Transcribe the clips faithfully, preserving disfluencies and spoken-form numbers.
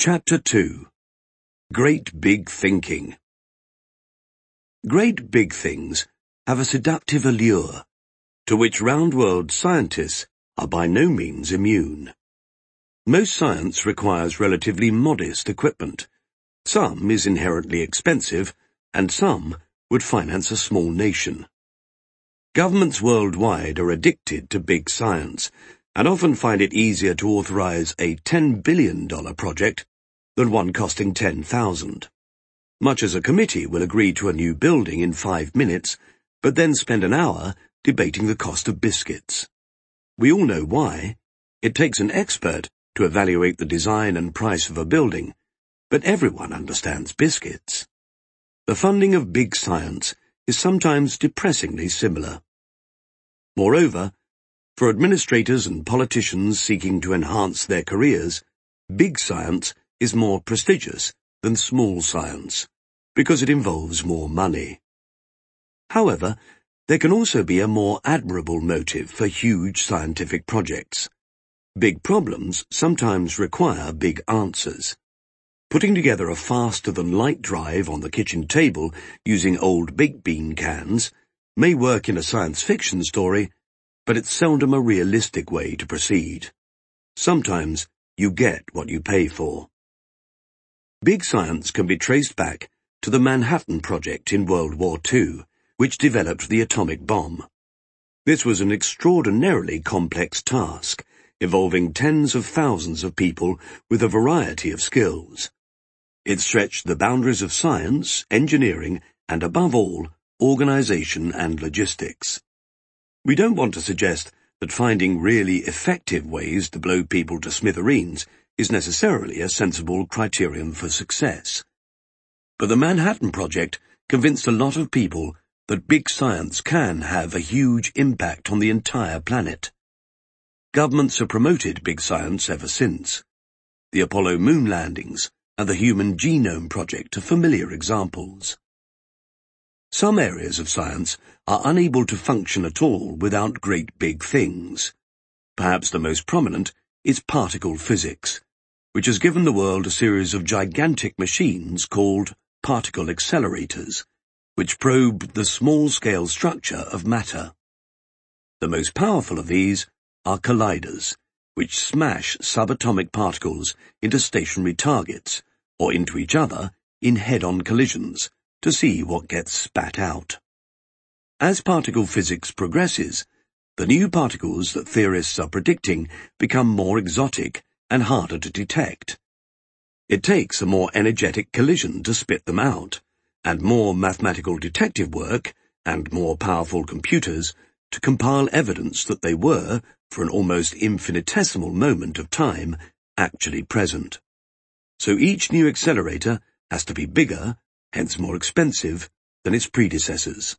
Chapter two. Great Big Thinking. Great big things have a seductive allure, to which round-world scientists are by no means immune. Most science requires relatively modest equipment. Some is inherently expensive, and some would finance a small nation. Governments worldwide are addicted to big science, and often find it easier to authorize a ten billion dollar project than one costing ten thousand. Much as a committee will agree to a new building in five minutes, but then spend an hour debating the cost of biscuits. We all know why. It takes an expert to evaluate the design and price of a building, but everyone understands biscuits. The funding of big science is sometimes depressingly similar. Moreover, for administrators and politicians seeking to enhance their careers, big science is more prestigious than small science, because it involves more money. However, there can also be a more admirable motive for huge scientific projects. Big problems sometimes require big answers. Putting together a faster-than-light drive on the kitchen table using old baked bean cans may work in a science fiction story, but it's seldom a realistic way to proceed. Sometimes you get what you pay for. Big science can be traced back to the Manhattan Project in World War Two, which developed the atomic bomb. This was an extraordinarily complex task, involving tens of thousands of people with a variety of skills. It stretched the boundaries of science, engineering, and above all, organization and logistics. We don't want to suggest that finding really effective ways to blow people to smithereens is necessarily a sensible criterion for success. But the Manhattan Project convinced a lot of people that big science can have a huge impact on the entire planet. Governments have promoted big science ever since. The Apollo moon landings and the Human Genome Project are familiar examples. Some areas of science are unable to function at all without great big things. Perhaps the most prominent is particle physics, which has given the world a series of gigantic machines called particle accelerators, which probe the small-scale structure of matter. The most powerful of these are colliders, which smash subatomic particles into stationary targets, or into each other in head-on collisions, to see what gets spat out. As particle physics progresses, the new particles that theorists are predicting become more exotic and harder to detect. It takes a more energetic collision to spit them out, and more mathematical detective work and more powerful computers to compile evidence that they were, for an almost infinitesimal moment of time, actually present. So each new accelerator has to be bigger, hence more expensive, than its predecessors.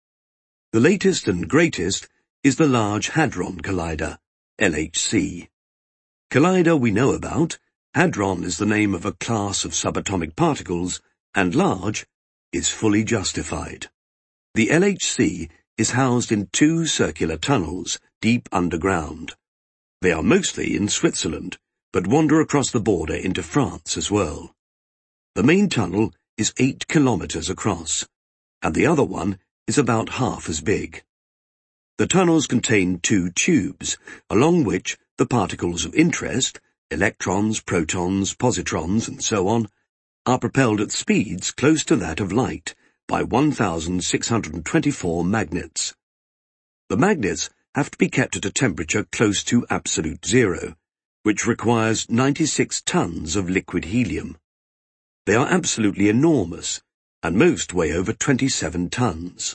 The latest and greatest is the Large Hadron Collider, L H C. Collider we know about, hadron is the name of a class of subatomic particles, and large is fully justified. The L H C is housed in two circular tunnels deep underground. They are mostly in Switzerland, but wander across the border into France as well. The main tunnel is eight kilometers across, and the other one is about half as big. The tunnels contain two tubes, along which the particles of interest, electrons, protons, positrons, and so on, are propelled at speeds close to that of light by one thousand six hundred twenty-four magnets. The magnets have to be kept at a temperature close to absolute zero, which requires ninety-six tons of liquid helium. They are absolutely enormous, and most weigh over twenty-seven tons.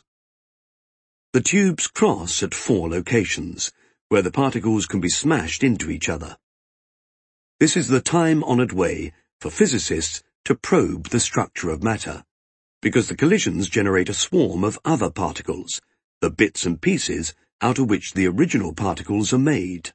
The tubes cross at four locations, where the particles can be smashed into each other. This is the time-honored way for physicists to probe the structure of matter, because the collisions generate a swarm of other particles, the bits and pieces out of which the original particles are made.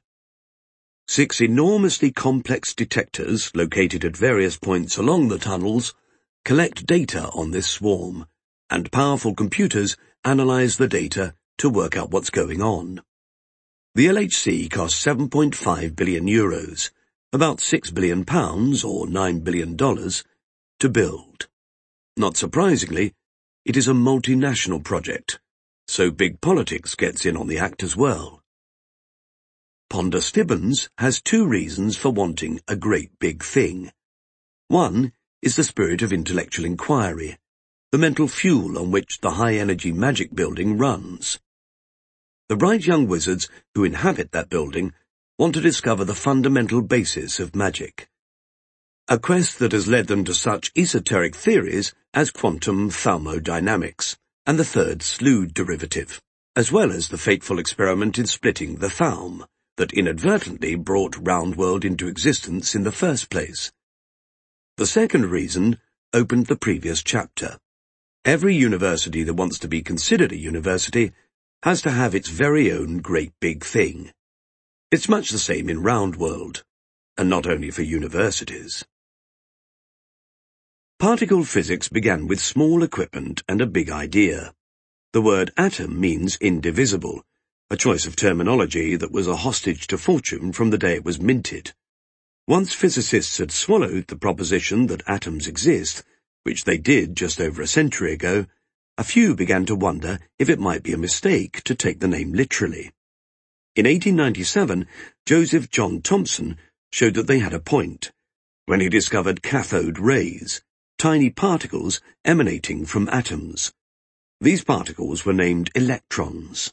Six enormously complex detectors, located at various points along the tunnels, collect data on this swarm, and powerful computers analyze the data to work out what's going on. The L H C costs seven point five billion euros, about six billion pounds or nine billion dollars, to build. Not surprisingly, it is a multinational project, so big politics gets in on the act as well. Ponder Stibbons has two reasons for wanting a great big thing. One is the spirit of intellectual inquiry, the mental fuel on which the high-energy magic building runs. The bright young wizards who inhabit that building want to discover the fundamental basis of magic, a quest that has led them to such esoteric theories as quantum thermodynamics and the third Slood derivative, as well as the fateful experiment in splitting the thalm that inadvertently brought Roundworld into existence in the first place. The second reason opened the previous chapter. Every university that wants to be considered a university has to have its very own great big thing. It's much the same in Roundworld, and not only for universities. Particle physics began with small equipment and a big idea. The word atom means indivisible, a choice of terminology that was a hostage to fortune from the day it was minted. Once physicists had swallowed the proposition that atoms exist, which they did just over a century ago, a few began to wonder if it might be a mistake to take the name literally. In eighteen ninety-seven, Joseph John Thomson showed that they had a point, when he discovered cathode rays, tiny particles emanating from atoms. These particles were named electrons.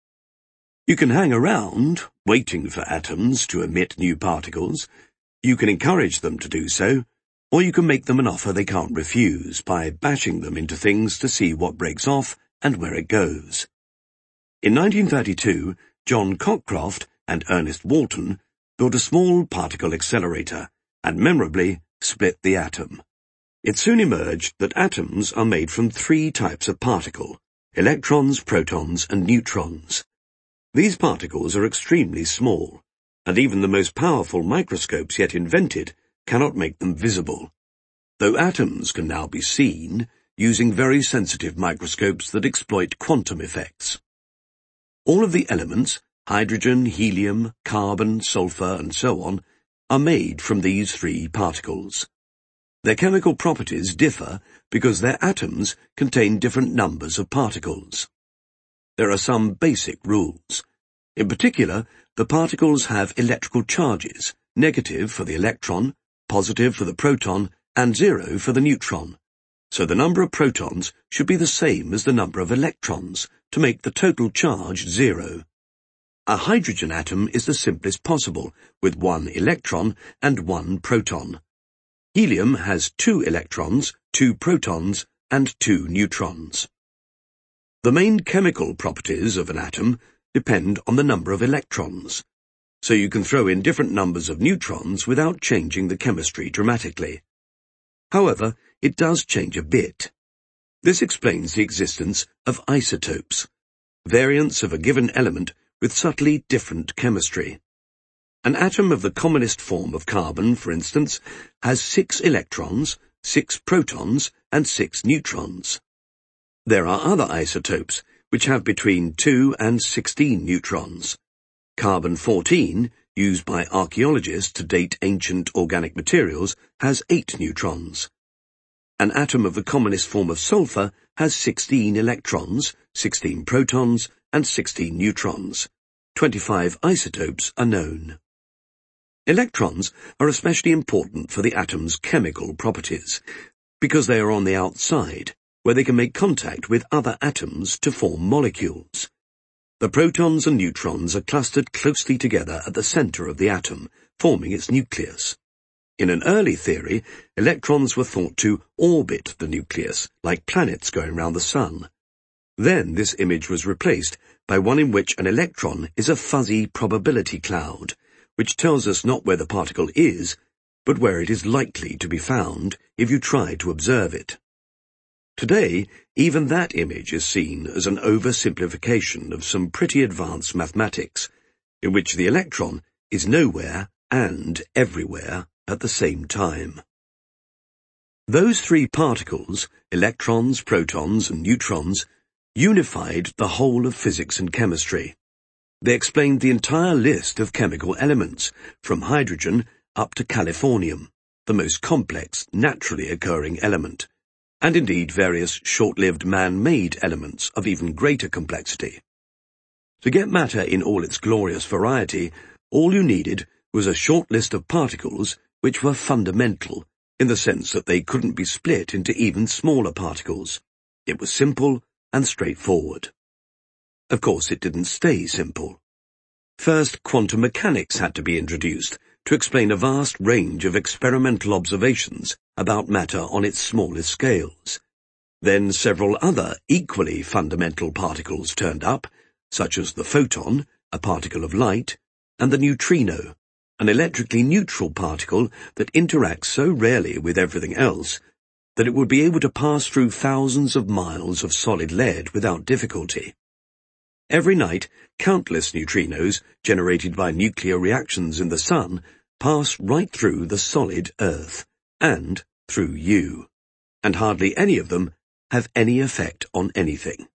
You can hang around, waiting for atoms to emit new particles. You can encourage them to do so, or you can make them an offer they can't refuse by bashing them into things to see what breaks off and where it goes. In nineteen thirty-two, John Cockcroft and Ernest Walton built a small particle accelerator and memorably split the atom. It soon emerged that atoms are made from three types of particle: electrons, protons, and neutrons. These particles are extremely small, and even the most powerful microscopes yet invented cannot make them visible, though atoms can now be seen using very sensitive microscopes that exploit quantum effects. All of the elements, hydrogen, helium, carbon, sulfur, and so on, are made from these three particles. Their chemical properties differ because their atoms contain different numbers of particles. There are some basic rules. In particular, the particles have electrical charges, negative for the electron, positive for the proton, and zero for the neutron. So the number of protons should be the same as the number of electrons to make the total charge zero. A hydrogen atom is the simplest possible, with one electron and one proton. Helium has two electrons, two protons, and two neutrons. The main chemical properties of an atom depend on the number of electrons, so you can throw in different numbers of neutrons without changing the chemistry dramatically. However, it does change a bit. This explains the existence of isotopes, variants of a given element with subtly different chemistry. An atom of the commonest form of carbon, for instance, has six electrons, six protons, and six neutrons. There are other isotopes which have between two and sixteen neutrons. Carbon fourteen, used by archaeologists to date ancient organic materials, has eight neutrons. An atom of the commonest form of sulfur has sixteen electrons, sixteen protons, and sixteen neutrons. Twenty-five isotopes are known. Electrons are especially important for the atom's chemical properties, because they are on the outside, where they can make contact with other atoms to form molecules. The protons and neutrons are clustered closely together at the center of the atom, forming its nucleus. In an early theory, electrons were thought to orbit the nucleus, like planets going round the sun. Then this image was replaced by one in which an electron is a fuzzy probability cloud, which tells us not where the particle is, but where it is likely to be found if you try to observe it. Today, even that image is seen as an oversimplification of some pretty advanced mathematics, in which the electron is nowhere and everywhere at the same time. Those three particles, electrons, protons, and neutrons, unified the whole of physics and chemistry. They explained the entire list of chemical elements, from hydrogen up to californium, the most complex, naturally occurring element, and indeed various short-lived man-made elements of even greater complexity. To get matter in all its glorious variety, all you needed was a short list of particles which were fundamental, in the sense that they couldn't be split into even smaller particles. It was simple and straightforward. Of course, it didn't stay simple. First, quantum mechanics had to be introduced to explain a vast range of experimental observations about matter on its smallest scales. Then several other equally fundamental particles turned up, such as the photon, a particle of light, and the neutrino, an electrically neutral particle that interacts so rarely with everything else that it would be able to pass through thousands of miles of solid lead without difficulty. Every night, countless neutrinos, generated by nuclear reactions in the Sun, pass right through the solid Earth, and through you, and hardly any of them have any effect on anything.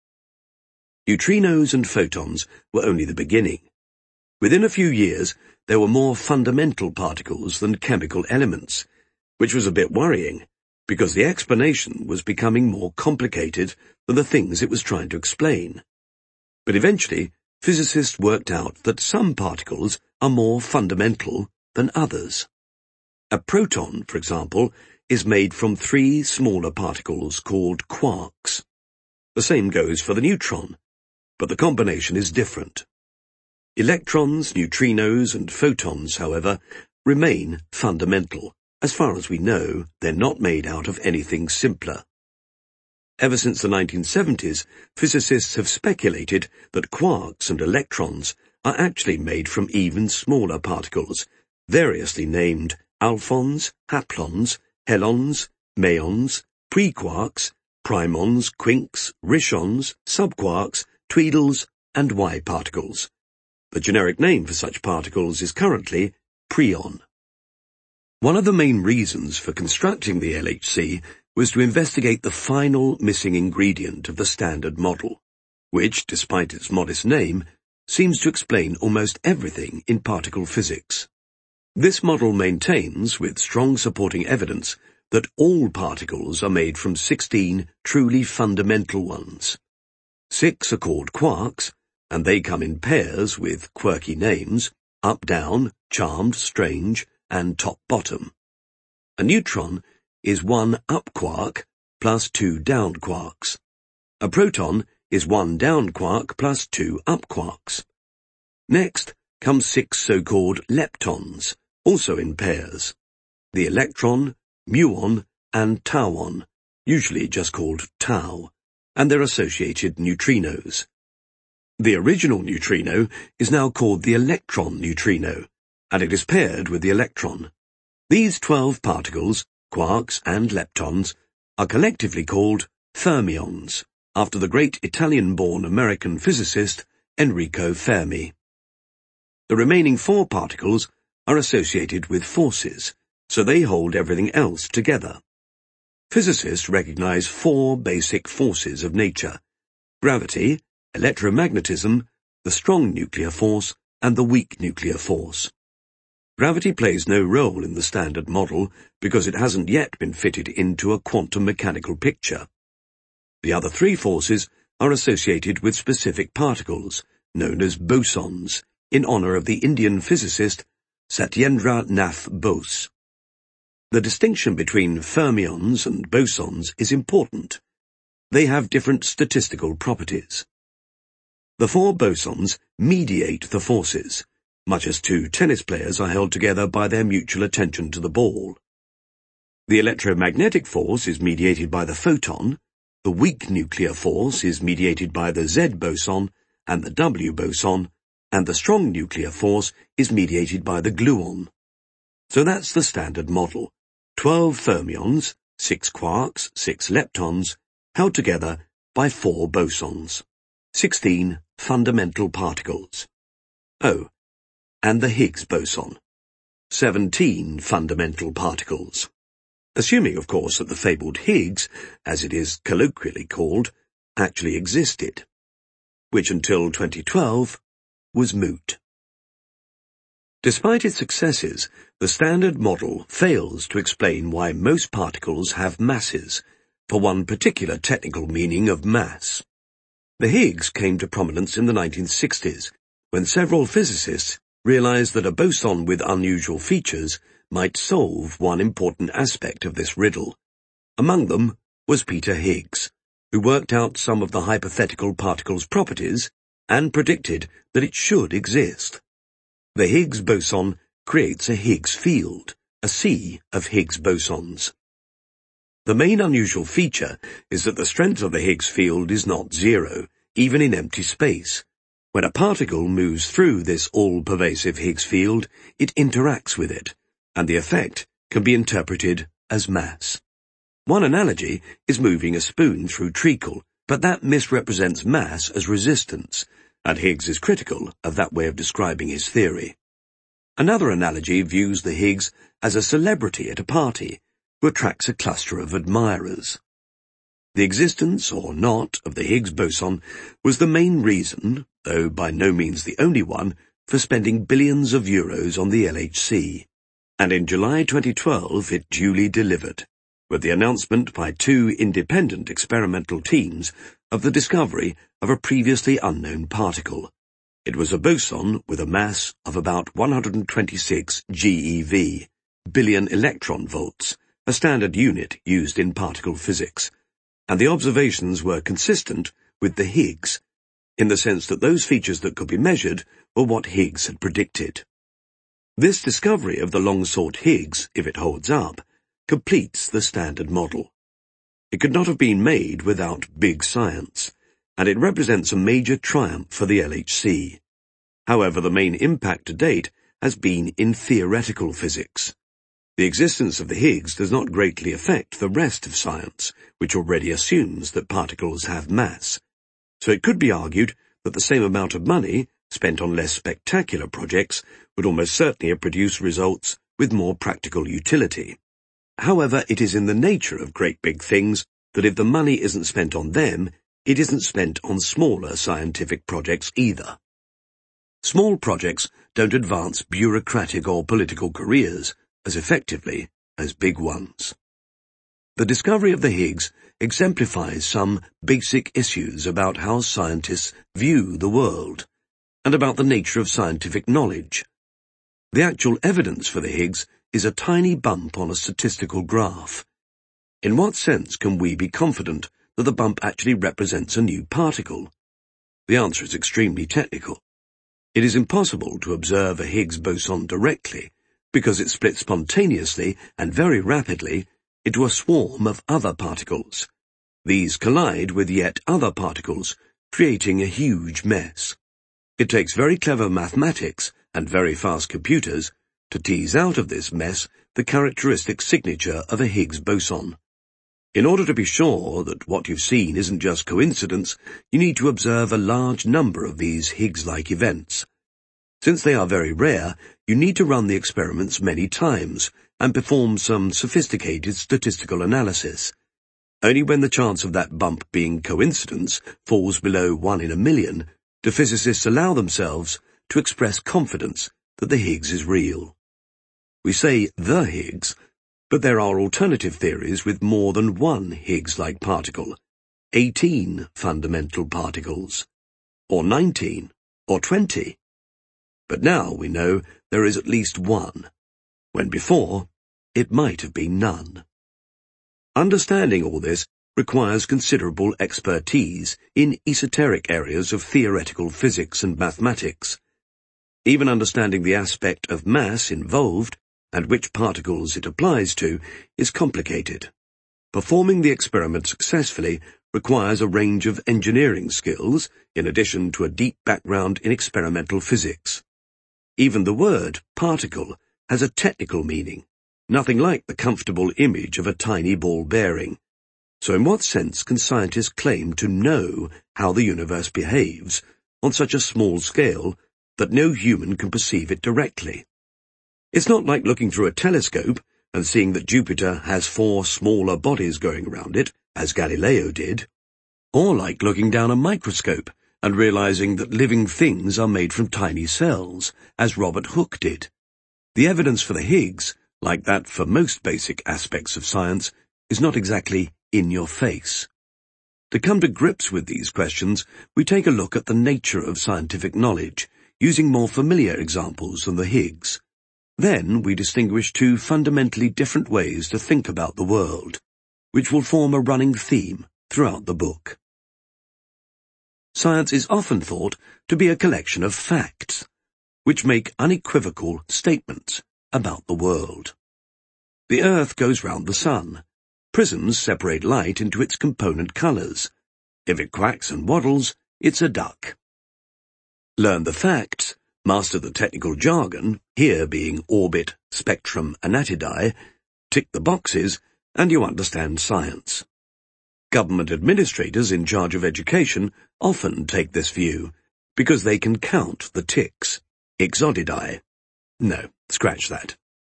Neutrinos and photons were only the beginning. Within a few years, there were more fundamental particles than chemical elements, which was a bit worrying, because the explanation was becoming more complicated than the things it was trying to explain. But eventually, physicists worked out that some particles are more fundamental than others. A proton, for example, is made from three smaller particles called quarks. The same goes for the neutron, but the combination is different. Electrons, neutrinos, and photons, however, remain fundamental. As far as we know, they're not made out of anything simpler. Ever since the nineteen seventies, physicists have speculated that quarks and electrons are actually made from even smaller particles, variously named alphons, haplons, helons, mesons, prequarks, primons, quinks, rishons, subquarks, tweedles, and Y-particles. The generic name for such particles is currently preon. One of the main reasons for constructing the L H C was to investigate the final missing ingredient of the Standard Model, which, despite its modest name, seems to explain almost everything in particle physics. This model maintains, with strong supporting evidence, that all particles are made from sixteen truly fundamental ones. Six are called quarks, and they come in pairs with quirky names: up-down, charmed, strange, and top-bottom. A neutron is one up quark plus two down quarks. A proton is one down quark plus two up quarks. Next come six so-called leptons, also in pairs: the electron, muon, and tauon, usually just called tau, and their associated neutrinos. The original neutrino is now called the electron neutrino, and it is paired with the electron. These twelve particles, quarks and leptons, are collectively called fermions, after the great Italian-born American physicist Enrico Fermi. The remaining four particles are associated with forces, so they hold everything else together. Physicists recognize four basic forces of nature: gravity, electromagnetism, the strong nuclear force, and the weak nuclear force. Gravity plays no role in the Standard Model because it hasn't yet been fitted into a quantum mechanical picture. The other three forces are associated with specific particles, known as bosons, in honor of the Indian physicist Satyendra Nath Bose. The distinction between fermions and bosons is important. They have different statistical properties. The four bosons mediate the forces, much as two tennis players are held together by their mutual attention to the ball. The electromagnetic force is mediated by the photon, the weak nuclear force is mediated by the Z boson and the W boson, and the strong nuclear force is mediated by the gluon. So that's the Standard Model: twelve fermions, six quarks, six leptons, held together by four bosons. Sixteen fundamental particles. Oh, and the Higgs boson. Seventeen fundamental particles. Assuming, of course, that the fabled Higgs, as it is colloquially called, actually existed, which until twenty twelve was moot. Despite its successes, the Standard Model fails to explain why most particles have masses, for one particular technical meaning of mass. The Higgs came to prominence in the nineteen sixties, when several physicists realized that a boson with unusual features might solve one important aspect of this riddle. Among them was Peter Higgs, who worked out some of the hypothetical particle's properties and predicted that it should exist. The Higgs boson creates a Higgs field, a sea of Higgs bosons. The main unusual feature is that the strength of the Higgs field is not zero, even in empty space. When a particle moves through this all-pervasive Higgs field, it interacts with it, and the effect can be interpreted as mass. One analogy is moving a spoon through treacle, but that misrepresents mass as resistance, and Higgs is critical of that way of describing his theory. Another analogy views the Higgs as a celebrity at a party, who attracts a cluster of admirers. The existence, or not, of the Higgs boson was the main reason, though by no means the only one, for spending billions of euros on the L H C. And in July twenty twelve it duly delivered, with the announcement by two independent experimental teams of the discovery of a previously unknown particle. It was a boson with a mass of about one hundred twenty-six GeV, billion electron volts, a standard unit used in particle physics, and the observations were consistent with the Higgs, in the sense that those features that could be measured were what Higgs had predicted. This discovery of the long-sought Higgs, if it holds up, completes the Standard Model. It could not have been made without big science, and it represents a major triumph for the L H C. However, the main impact to date has been in theoretical physics. The existence of the Higgs does not greatly affect the rest of science, which already assumes that particles have mass. So it could be argued that the same amount of money, spent on less spectacular projects, would almost certainly have produced results with more practical utility. However, it is in the nature of great big things that if the money isn't spent on them, it isn't spent on smaller scientific projects either. Small projects don't advance bureaucratic or political careers as effectively as big ones. The discovery of the Higgs exemplifies some basic issues about how scientists view the world, and about the nature of scientific knowledge. The actual evidence for the Higgs is a tiny bump on a statistical graph. In what sense can we be confident that the bump actually represents a new particle? The answer is extremely technical. It is impossible to observe a Higgs boson directly, because it splits spontaneously and very rapidly into a swarm of other particles. These collide with yet other particles, creating a huge mess. It takes very clever mathematics and very fast computers to tease out of this mess the characteristic signature of a Higgs boson. In order to be sure that what you've seen isn't just coincidence, you need to observe a large number of these Higgs-like events. Since they are very rare, you need to run the experiments many times and perform some sophisticated statistical analysis. Only when the chance of that bump being coincidence falls below one in a million do physicists allow themselves to express confidence that the Higgs is real. We say the Higgs, but there are alternative theories with more than one Higgs-like particle, eighteen fundamental particles, or nineteen, or twenty. But now we know there is at least one, when before it might have been none. Understanding all this requires considerable expertise in esoteric areas of theoretical physics and mathematics. Even understanding the aspect of mass involved and which particles it applies to is complicated. Performing the experiment successfully requires a range of engineering skills in addition to a deep background in experimental physics. Even the word particle has a technical meaning, nothing like the comfortable image of a tiny ball bearing. So in what sense can scientists claim to know how the universe behaves on such a small scale that no human can perceive it directly? It's not like looking through a telescope and seeing that Jupiter has four smaller bodies going around it, as Galileo did, or like looking down a microscope and realizing that living things are made from tiny cells, as Robert Hooke did, The evidence for the Higgs, like that for most basic aspects of science, is not exactly in your face. To come to grips with these questions, we take a look at the nature of scientific knowledge, using more familiar examples than the Higgs. Then we distinguish two fundamentally different ways to think about the world, which will form a running theme throughout the book. Science is often thought to be a collection of facts, which make unequivocal statements about the world. The Earth goes round the sun. Prisms separate light into its component colours. If it quacks and waddles, it's a duck. Learn the facts, master the technical jargon, here being orbit, spectrum, anatidae, tick the boxes, and you understand science. Government administrators in charge of education often take this view, because they can count the ticks, exodidae. No, scratch that.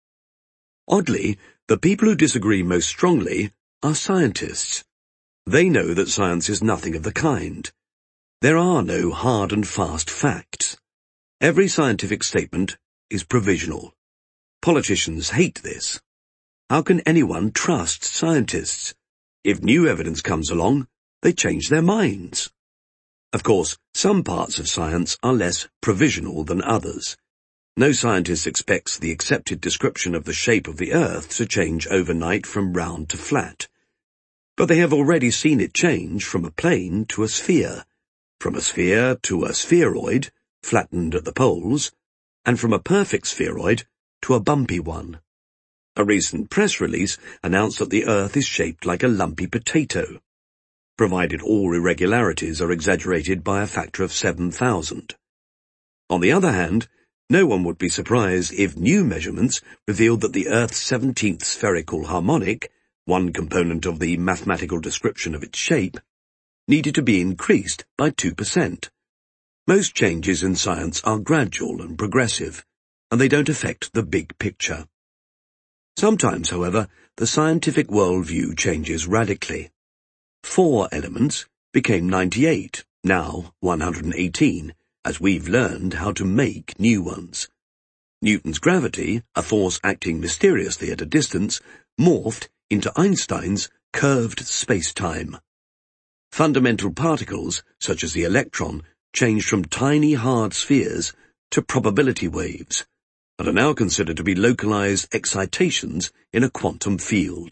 Oddly, the people who disagree most strongly are scientists. They know that science is nothing of the kind. There are no hard and fast facts. Every scientific statement is provisional. Politicians hate this. How can anyone trust scientists? If new evidence comes along, they change their minds. Of course, some parts of science are less provisional than others. No scientist expects the accepted description of the shape of the Earth to change overnight from round to flat. But they have already seen it change from a plane to a sphere, from a sphere to a spheroid, flattened at the poles, and from a perfect spheroid to a bumpy one. A recent press release announced that the Earth is shaped like a lumpy potato, provided all irregularities are exaggerated by a factor of seven thousand. On the other hand, no one would be surprised if new measurements revealed that the Earth's seventeenth spherical harmonic, one component of the mathematical description of its shape, needed to be increased by two percent. Most changes in science are gradual and progressive, and they don't affect the big picture. Sometimes, however, the scientific worldview changes radically. Four elements became ninety-eight, now one hundred eighteen, as we've learned how to make new ones. Newton's gravity, a force acting mysteriously at a distance, morphed into Einstein's curved space-time. Fundamental particles, such as the electron, changed from tiny hard spheres to probability waves, and are now considered to be localized excitations in a quantum field.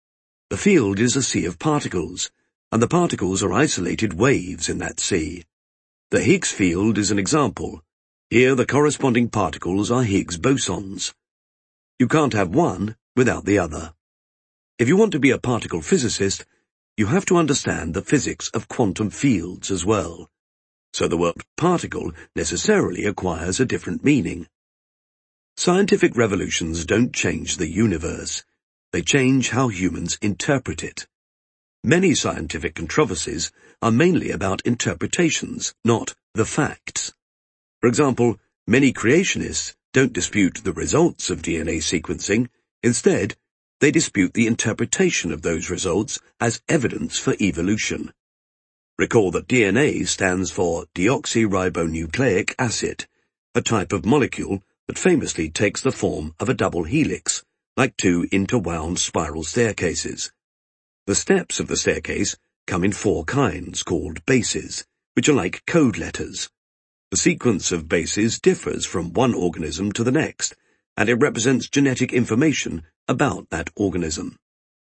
The field is a sea of particles, and the particles are isolated waves in that sea. The Higgs field is an example. Here the corresponding particles are Higgs bosons. You can't have one without the other. If you want to be a particle physicist, you have to understand the physics of quantum fields as well. So the word particle necessarily acquires a different meaning. Scientific revolutions don't change the universe. They change how humans interpret it. Many scientific controversies are mainly about interpretations, not the facts. For example, many creationists don't dispute the results of D N A sequencing. Instead, they dispute the interpretation of those results as evidence for evolution. Recall that D N A stands for deoxyribonucleic acid, a type of molecule that famously takes the form of a double helix, like two interwound spiral staircases. The steps of the staircase come in four kinds, called bases, which are like code letters. The sequence of bases differs from one organism to the next, and it represents genetic information about that organism.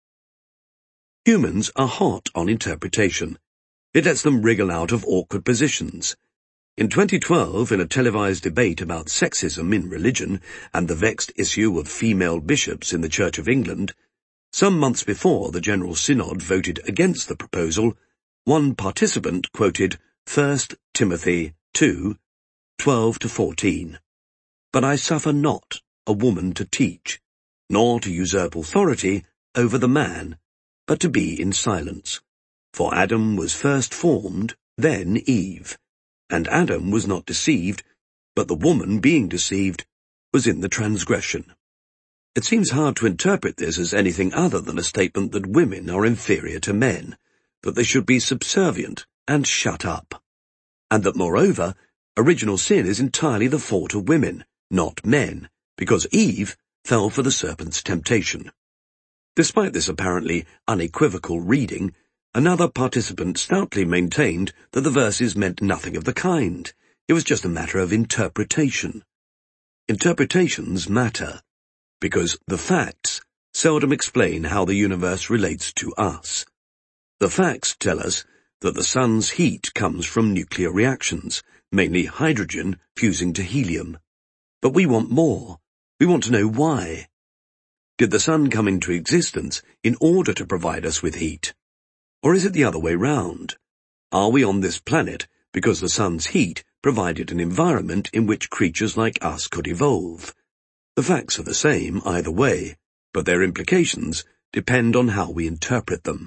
Humans are hot on interpretation. It lets them wriggle out of awkward positions. In twenty twelve, in a televised debate about sexism in religion and the vexed issue of female bishops in the Church of England, some months before the General Synod voted against the proposal, one participant quoted First Timothy two, twelve to fourteen. But I suffer not a woman to teach, nor to usurp authority over the man, but to be in silence. For Adam was first formed, then Eve. And Adam was not deceived, but the woman being deceived was in the transgression. It seems hard to interpret this as anything other than a statement that women are inferior to men, that they should be subservient and shut up, and that, moreover, original sin is entirely the fault of women, not men, because Eve fell for the serpent's temptation. Despite this apparently unequivocal reading, another participant stoutly maintained that the verses meant nothing of the kind. It was just a matter of interpretation. Interpretations matter, because the facts seldom explain how the universe relates to us. The facts tell us that the sun's heat comes from nuclear reactions, mainly hydrogen fusing to helium. But we want more. We want to know why. Did the sun come into existence in order to provide us with heat? Or is it the other way round? Are we on this planet because the sun's heat provided an environment in which creatures like us could evolve? The facts are the same either way, but their implications depend on how we interpret them.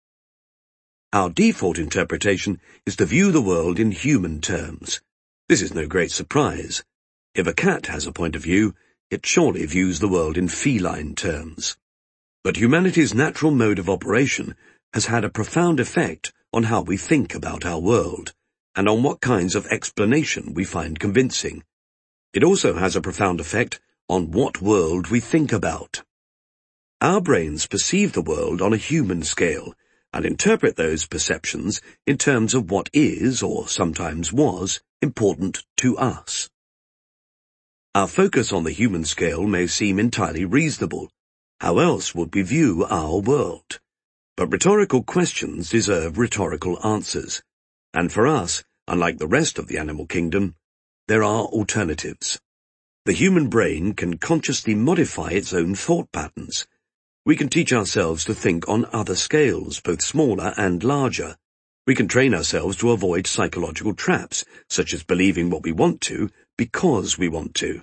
Our default interpretation is to view the world in human terms. This is no great surprise. If a cat has a point of view, it surely views the world in feline terms. But humanity's natural mode of operation has had a profound effect on how we think about our world, and on what kinds of explanation we find convincing. It also has a profound effect on what world we think about. Our brains perceive the world on a human scale, and interpret those perceptions in terms of what is, or sometimes was, important to us. Our focus on the human scale may seem entirely reasonable. How else would we view our world? But rhetorical questions deserve rhetorical answers, and for us, unlike the rest of the animal kingdom, there are alternatives. The human brain can consciously modify its own thought patterns. We can teach ourselves to think on other scales, both smaller and larger. We can train ourselves to avoid psychological traps, such as believing what we want to because we want to.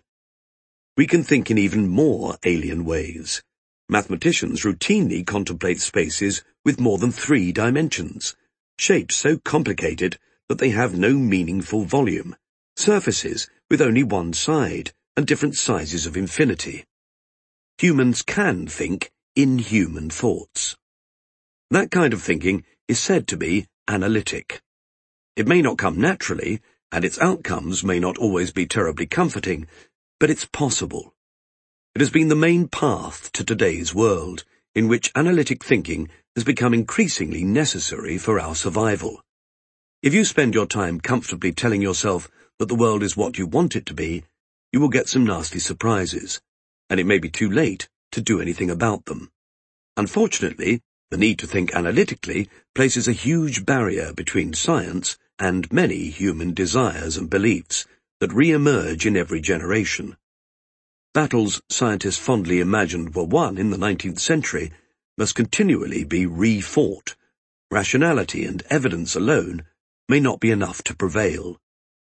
We can think in even more alien ways. Mathematicians routinely contemplate spaces with more than three dimensions, shapes so complicated that they have no meaningful volume, surfaces with only one side, and different sizes of infinity. Humans can think inhuman thoughts. That kind of thinking is said to be analytic. It may not come naturally, and its outcomes may not always be terribly comforting, but it's possible. It has been the main path to today's world, in which analytic thinking has become increasingly necessary for our survival. If you spend your time comfortably telling yourself that the world is what you want it to be, you will get some nasty surprises, and it may be too late to do anything about them. Unfortunately, the need to think analytically places a huge barrier between science and many human desires and beliefs that re-emerge in every generation. Battles scientists fondly imagined were won in the nineteenth century must continually be re-fought. Rationality and evidence alone may not be enough to prevail.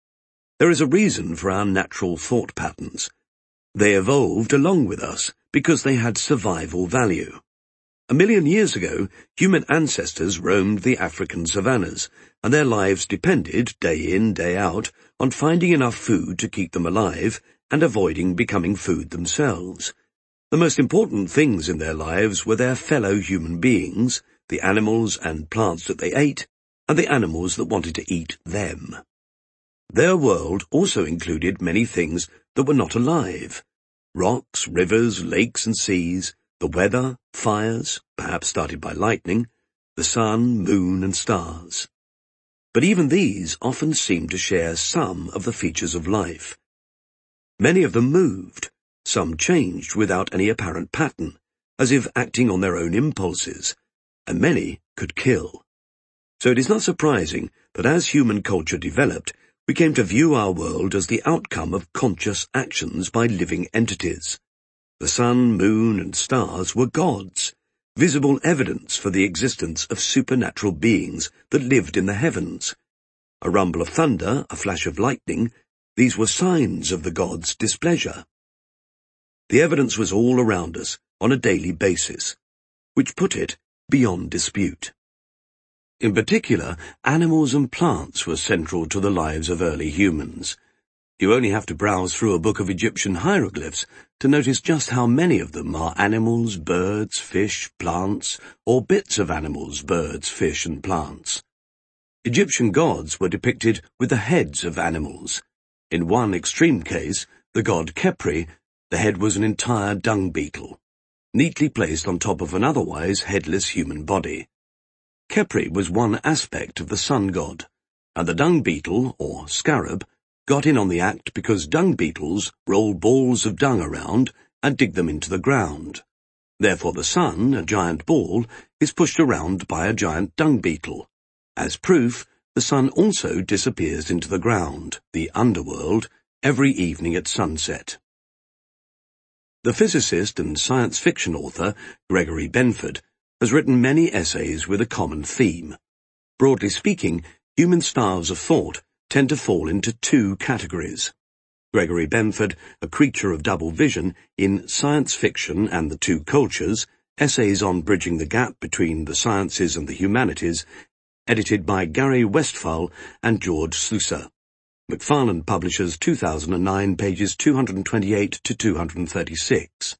There is a reason for our natural thought patterns. They evolved along with us because they had survival value. A million years ago, human ancestors roamed the African savannas, and their lives depended, day in, day out, on finding enough food to keep them alive and avoiding becoming food themselves. The most important things in their lives were their fellow human beings, the animals and plants that they ate, and the animals that wanted to eat them. Their world also included many things that were not alive: rocks, rivers, lakes and seas, the weather, fires, perhaps started by lightning, the sun, moon and stars. But even these often seemed to share some of the features of life. Many of them moved, some changed without any apparent pattern, as if acting on their own impulses, and many could kill. So it is not surprising that as human culture developed, we came to view our world as the outcome of conscious actions by living entities. The sun, moon, and stars were gods, visible evidence for the existence of supernatural beings that lived in the heavens. A rumble of thunder, a flash of lightning, these were signs of the gods' displeasure. The evidence was all around us on a daily basis, which put it beyond dispute. In particular, animals and plants were central to the lives of early humans. You only have to browse through a book of Egyptian hieroglyphs to notice just how many of them are animals, birds, fish, plants, or bits of animals, birds, fish, and plants. Egyptian gods were depicted with the heads of animals. In one extreme case, the god Khepri The head was an entire dung beetle, neatly placed on top of an otherwise headless human body. Khepri was one aspect of the sun god, and the dung beetle, or scarab, got in on the act because dung beetles roll balls of dung around and dig them into the ground. Therefore the sun, a giant ball, is pushed around by a giant dung beetle. As proof, the sun also disappears into the ground, the underworld, every evening at sunset. The physicist and science fiction author, Gregory Benford, has written many essays with a common theme. Broadly speaking, human styles of thought tend to fall into two categories. Gregory Benford, a creature of double vision, in Science Fiction and the Two Cultures, Essays on Bridging the Gap Between the Sciences and the Humanities, edited by Gary Westphal and George Slusar. Macfarlane Publishers, two thousand nine, pages two hundred twenty-eight to two hundred thirty-six.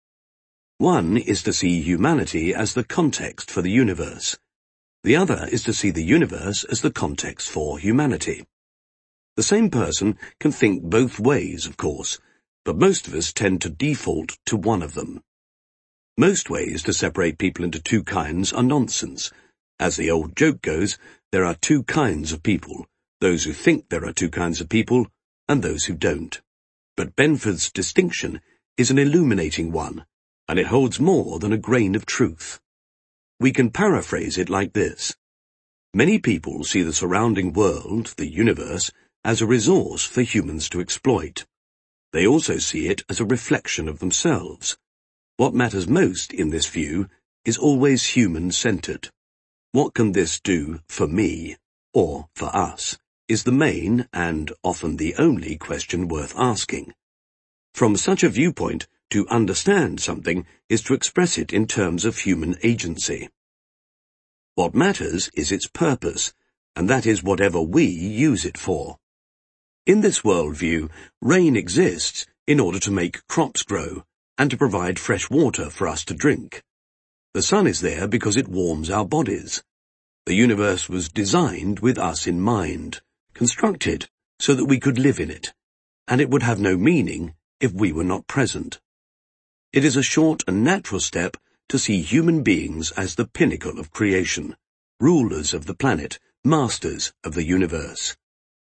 One is to see humanity as the context for the universe. The other is to see the universe as the context for humanity. The same person can think both ways, of course, but most of us tend to default to one of them. Most ways to separate people into two kinds are nonsense. As the old joke goes, there are two kinds of people, those who think there are two kinds of people, and those who don't. But Benford's distinction is an illuminating one, and it holds more than a grain of truth. We can paraphrase it like this. Many people see the surrounding world, the universe, as a resource for humans to exploit. They also see it as a reflection of themselves. What matters most in this view is always human-centered. What can this do for me, or for us, is the main, and often the only, question worth asking. From such a viewpoint, to understand something is to express it in terms of human agency. What matters is its purpose, and that is whatever we use it for. In this worldview, rain exists in order to make crops grow and to provide fresh water for us to drink. The sun is there because it warms our bodies. The universe was designed with us in mind, constructed so that we could live in it, and it would have no meaning if we were not present. It is a short and natural step to see human beings as the pinnacle of creation, rulers of the planet, masters of the universe.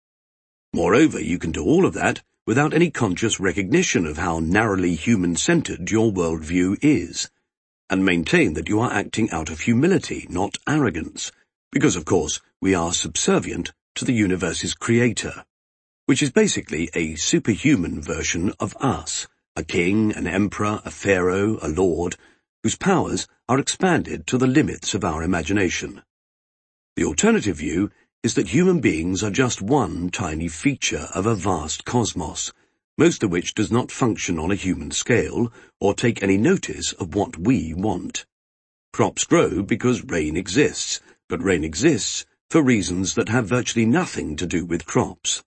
Moreover, you can do all of that without any conscious recognition of how narrowly human-centered your worldview is, and maintain that you are acting out of humility, not arrogance, because, of course, we are subservient to the universe's creator, which is basically a superhuman version of us, a king, an emperor, a pharaoh, a lord, whose powers are expanded to the limits of our imagination. The alternative view is that human beings are just one tiny feature of a vast cosmos, most of which does not function on a human scale or take any notice of what we want. Crops grow because rain exists, but rain exists for reasons that have virtually nothing to do with crops.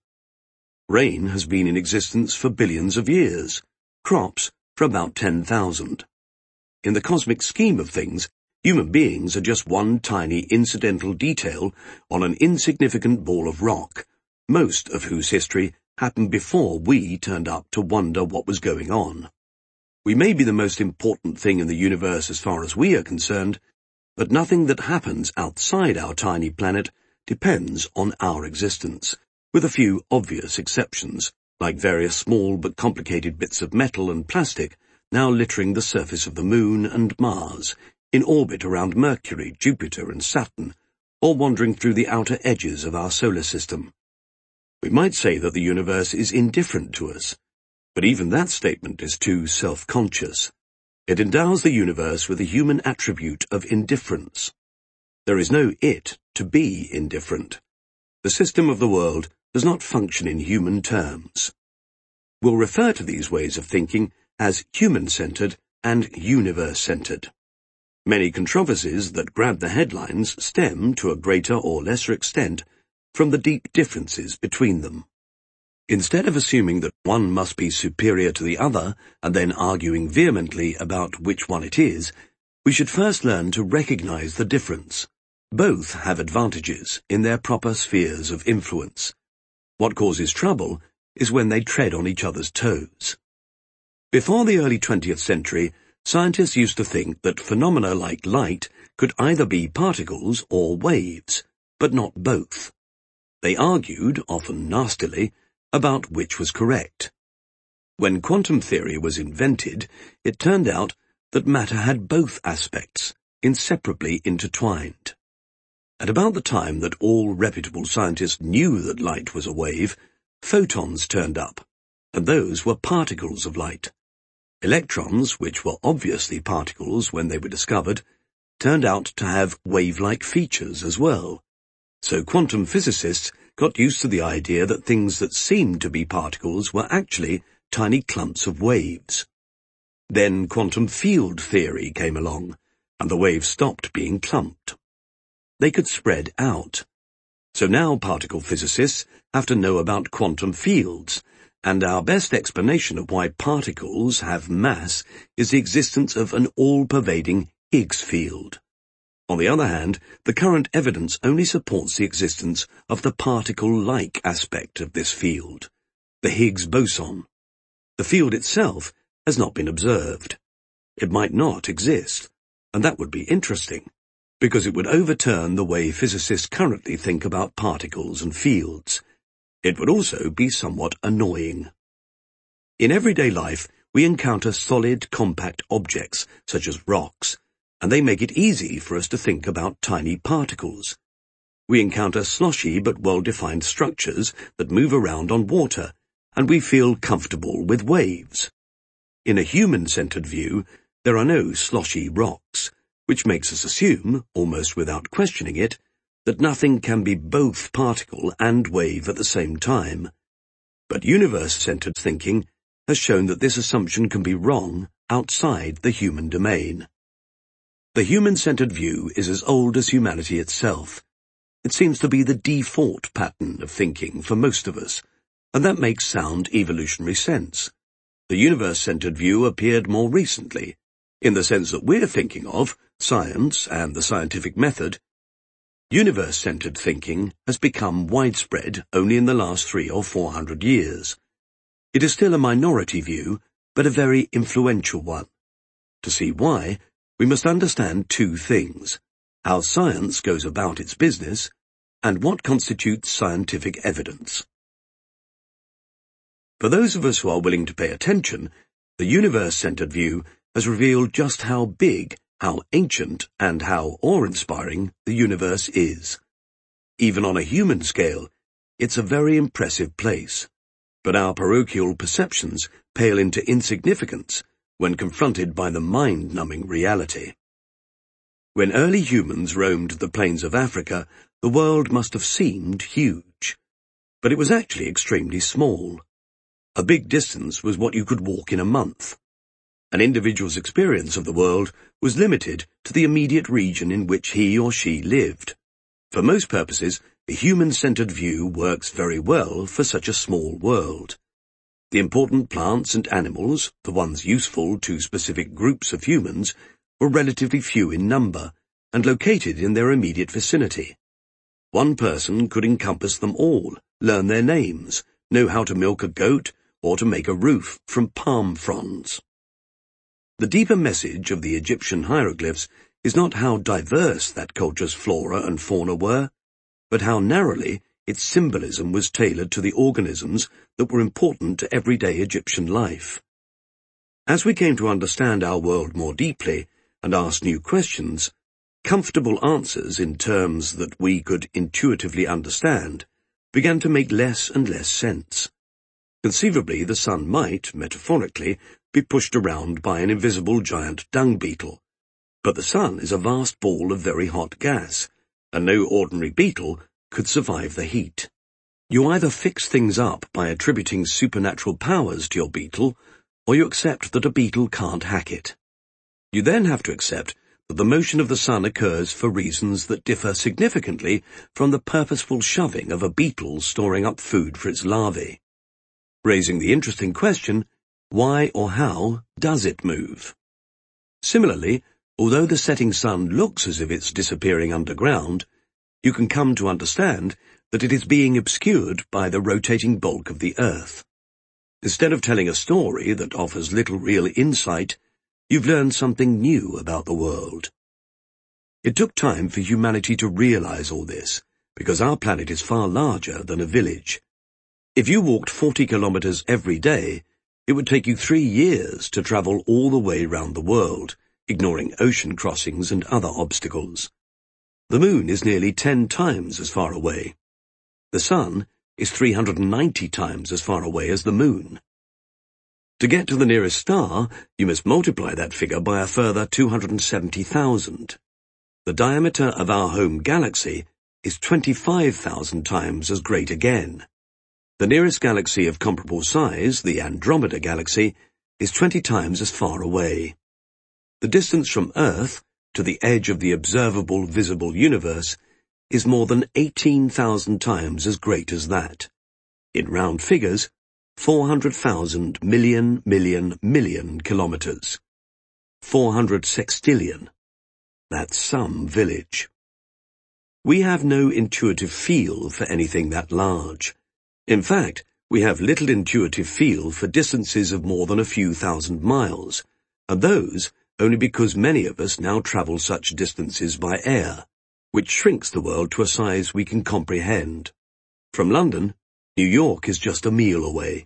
Rain has been in existence for billions of years, crops for about ten thousand. In the cosmic scheme of things, human beings are just one tiny incidental detail on an insignificant ball of rock, most of whose history happened before we turned up to wonder what was going on. We may be the most important thing in the universe as far as we are concerned, but nothing that happens outside our tiny planet depends on our existence, with a few obvious exceptions, like various small but complicated bits of metal and plastic now littering the surface of the Moon and Mars, in orbit around Mercury, Jupiter and Saturn, or wandering through the outer edges of our solar system. We might say that the universe is indifferent to us, but even that statement is too self-conscious. It endows the universe with a human attribute of indifference. There is no it to be indifferent. The system of the world does not function in human terms. We'll refer to these ways of thinking as human-centered and universe-centered. Many controversies that grab the headlines stem, to a greater or lesser extent, from the deep differences between them. Instead of assuming that one must be superior to the other and then arguing vehemently about which one it is, we should first learn to recognize the difference. Both have advantages in their proper spheres of influence. What causes trouble is when they tread on each other's toes. Before the early twentieth century, scientists used to think that phenomena like light could either be particles or waves, but not both. They argued, often nastily, about which was correct. When quantum theory was invented, it turned out that matter had both aspects, inseparably intertwined. At about the time that all reputable scientists knew that light was a wave, photons turned up, and those were particles of light. Electrons, which were obviously particles when they were discovered, turned out to have wave-like features as well. So quantum physicists got used to the idea that things that seemed to be particles were actually tiny clumps of waves. Then quantum field theory came along, and the waves stopped being clumped. They could spread out. So now particle physicists have to know about quantum fields, and our best explanation of why particles have mass is the existence of an all-pervading Higgs field. On the other hand, the current evidence only supports the existence of the particle-like aspect of this field, the Higgs boson. The field itself has not been observed. It might not exist, and that would be interesting, because it would overturn the way physicists currently think about particles and fields. It would also be somewhat annoying. In everyday life, we encounter solid, compact objects, such as rocks, and they make it easy for us to think about tiny particles. We encounter sloshy but well-defined structures that move around on water, and we feel comfortable with waves. In a human-centered view, there are no sloshy rocks, which makes us assume, almost without questioning it, that nothing can be both particle and wave at the same time. But universe-centered thinking has shown that this assumption can be wrong outside the human domain. The human-centered view is as old as humanity itself. It seems to be the default pattern of thinking for most of us, and that makes sound evolutionary sense. The universe-centered view appeared more recently, in the sense that we're thinking of science and the scientific method. Universe-centered thinking has become widespread only in the last three or four hundred years. It is still a minority view, but a very influential one. To see why, we must understand two things: how science goes about its business, and what constitutes scientific evidence. For those of us who are willing to pay attention, the universe-centered view has revealed just how big, how ancient, and how awe-inspiring the universe is. Even on a human scale, it's a very impressive place, but our parochial perceptions pale into insignificance when confronted by the mind-numbing reality. When early humans roamed the plains of Africa, the world must have seemed huge, but it was actually extremely small. A big distance was what you could walk in a month. An individual's experience of the world was limited to the immediate region in which he or she lived. For most purposes, the human-centered view works very well for such a small world. The important plants and animals, the ones useful to specific groups of humans, were relatively few in number and located in their immediate vicinity. One person could encompass them all, learn their names, know how to milk a goat, or to make a roof from palm fronds. The deeper message of the Egyptian hieroglyphs is not how diverse that culture's flora and fauna were, but how narrowly its symbolism was tailored to the organisms that were important to everyday Egyptian life. As we came to understand our world more deeply and asked new questions, comfortable answers in terms that we could intuitively understand began to make less and less sense. Conceivably, the sun might, metaphorically, be pushed around by an invisible giant dung beetle, but the sun is a vast ball of very hot gas, and no ordinary beetle could survive the heat. You either fix things up by attributing supernatural powers to your beetle, or you accept that a beetle can't hack it. You then have to accept that the motion of the sun occurs for reasons that differ significantly from the purposeful shoving of a beetle storing up food for its larvae, raising the interesting question, why or how does it move? Similarly, although the setting sun looks as if it's disappearing underground, you can come to understand that it is being obscured by the rotating bulk of the Earth. Instead of telling a story that offers little real insight, you've learned something new about the world. It took time for humanity to realize all this, because our planet is far larger than a village. If you walked forty kilometers every day, it would take you three years to travel all the way round the world, ignoring ocean crossings and other obstacles. The moon is nearly ten times as far away. The sun is three hundred ninety times as far away as the moon. To get to the nearest star, you must multiply that figure by a further two hundred seventy thousand. The diameter of our home galaxy is twenty-five thousand times as great again. The nearest galaxy of comparable size, the Andromeda Galaxy, is twenty times as far away. The distance from Earth to the edge of the observable visible universe is more than eighteen thousand times as great as that. In round figures, four hundred thousand million million million kilometers. four hundred sextillion. That's some village. We have no intuitive feel for anything that large. In fact, we have little intuitive feel for distances of more than a few thousand miles, and those only because many of us now travel such distances by air, which shrinks the world to a size we can comprehend. From London, New York is just a meal away.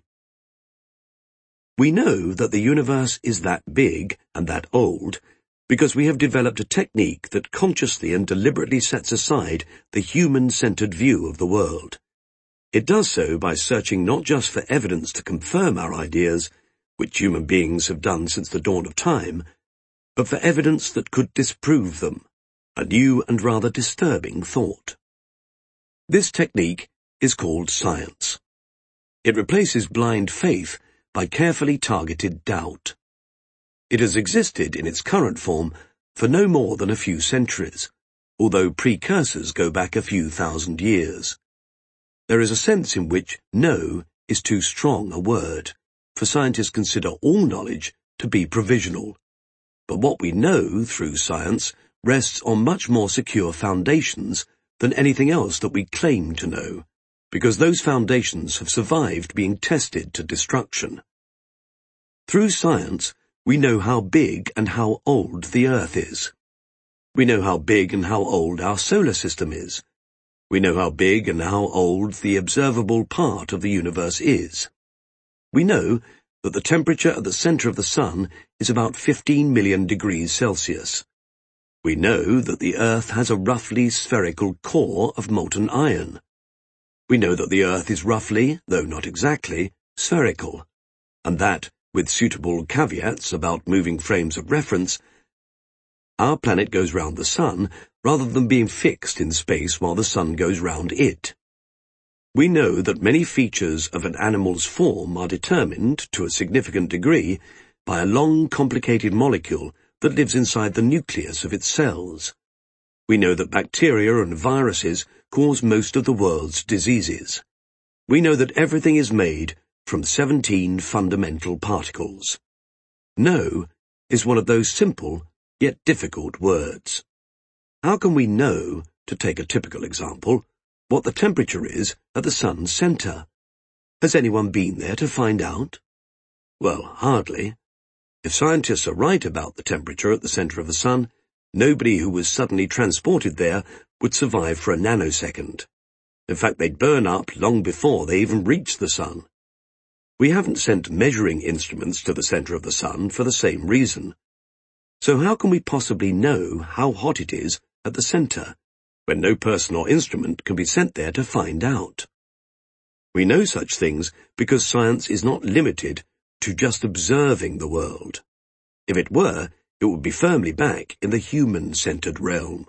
We know that the universe is that big and that old because we have developed a technique that consciously and deliberately sets aside the human-centered view of the world. It does so by searching not just for evidence to confirm our ideas, which human beings have done since the dawn of time, but for evidence that could disprove them, a new and rather disturbing thought. This technique is called science. It replaces blind faith by carefully targeted doubt. It has existed in its current form for no more than a few centuries, although precursors go back a few thousand years. There is a sense in which "no" is too strong a word, for scientists consider all knowledge to be provisional. But what we know through science rests on much more secure foundations than anything else that we claim to know, because those foundations have survived being tested to destruction. Through science, we know how big and how old the Earth is. We know how big and how old our solar system is. We know how big and how old the observable part of the universe is. We know that the temperature at the center of the sun is about fifteen million degrees Celsius. We know that the Earth has a roughly spherical core of molten iron. We know that the Earth is roughly, though not exactly, spherical, and that, with suitable caveats about moving frames of reference, our planet goes round the sun rather than being fixed in space while the sun goes round it. We know that many features of an animal's form are determined, to a significant degree, by a long, complicated molecule that lives inside the nucleus of its cells. We know that bacteria and viruses cause most of the world's diseases. We know that everything is made from seventeen fundamental particles. "No" is one of those simple, yet difficult words. How can we know, to take a typical example, what the temperature is at the sun's center? Has anyone been there to find out? Well, hardly. If scientists are right about the temperature at the center of the sun, nobody who was suddenly transported there would survive for a nanosecond. In fact, they'd burn up long before they even reached the sun. We haven't sent measuring instruments to the center of the sun for the same reason. So how can we possibly know how hot it is at the center, when no person or instrument can be sent there to find out? We know such things because science is not limited to just observing the world. If it were, it would be firmly back in the human-centered realm.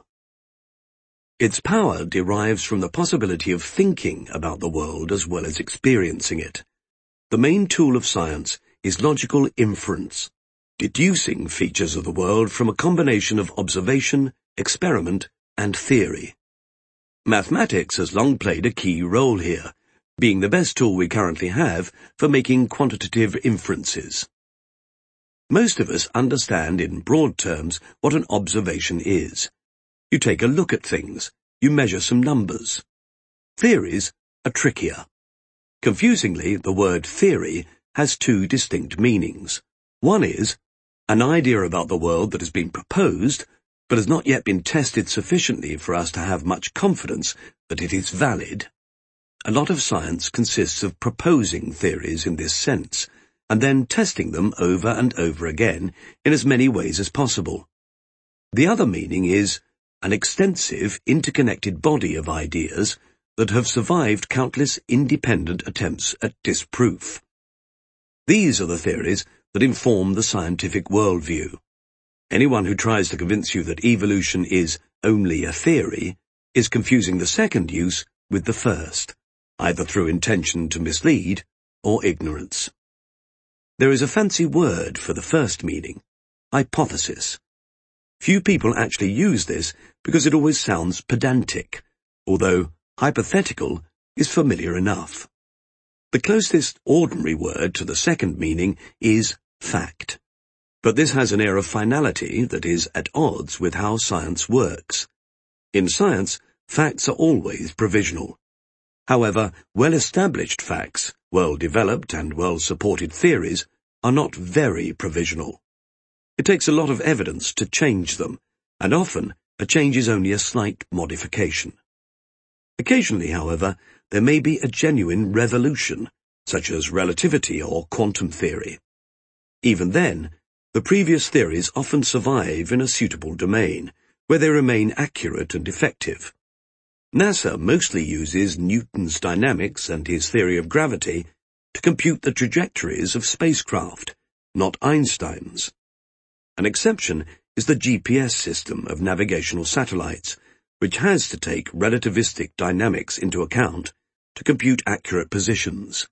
Its power derives from the possibility of thinking about the world as well as experiencing it. The main tool of science is logical inference, deducing features of the world from a combination of observation, experiment, and theory. Mathematics has long played a key role here, being the best tool we currently have for making quantitative inferences. Most of us understand in broad terms what an observation is. You take a look at things, you measure some numbers. Theories are trickier. Confusingly, the word theory has two distinct meanings. One is an idea about the world that has been proposed, but has not yet been tested sufficiently for us to have much confidence that it is valid. A lot of science consists of proposing theories in this sense, and then testing them over and over again in as many ways as possible. The other meaning is an extensive, interconnected body of ideas that have survived countless independent attempts at disproof. These are the theories that inform the scientific worldview. Anyone who tries to convince you that evolution is only a theory is confusing the second use with the first, either through intention to mislead or ignorance. There is a fancy word for the first meaning, hypothesis. Few people actually use this because it always sounds pedantic, although hypothetical is familiar enough. The closest ordinary word to the second meaning is fact, but this has an air of finality that is at odds with how science works. In science, facts are always provisional. However, well-established facts, well-developed and well-supported theories, are not very provisional. It takes a lot of evidence to change them, and often a change is only a slight modification. Occasionally, however, there may be a genuine revolution, such as relativity or quantum theory. Even then, the previous theories often survive in a suitable domain, where they remain accurate and effective. NASA mostly uses Newton's dynamics and his theory of gravity to compute the trajectories of spacecraft, not Einstein's. An exception is the G P S system of navigational satellites, which has to take relativistic dynamics into account to compute accurate positions.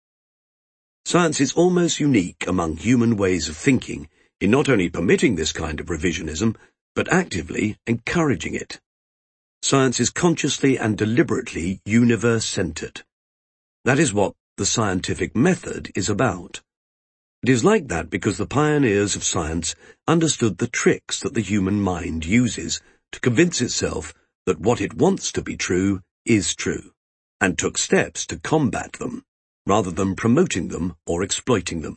Science is almost unique among human ways of thinking in not only permitting this kind of revisionism, but actively encouraging it. Science is consciously and deliberately universe-centered. That is what the scientific method is about. It is like that because the pioneers of science understood the tricks that the human mind uses to convince itself that what it wants to be true is true, and took steps to combat them, rather than promoting them or exploiting them.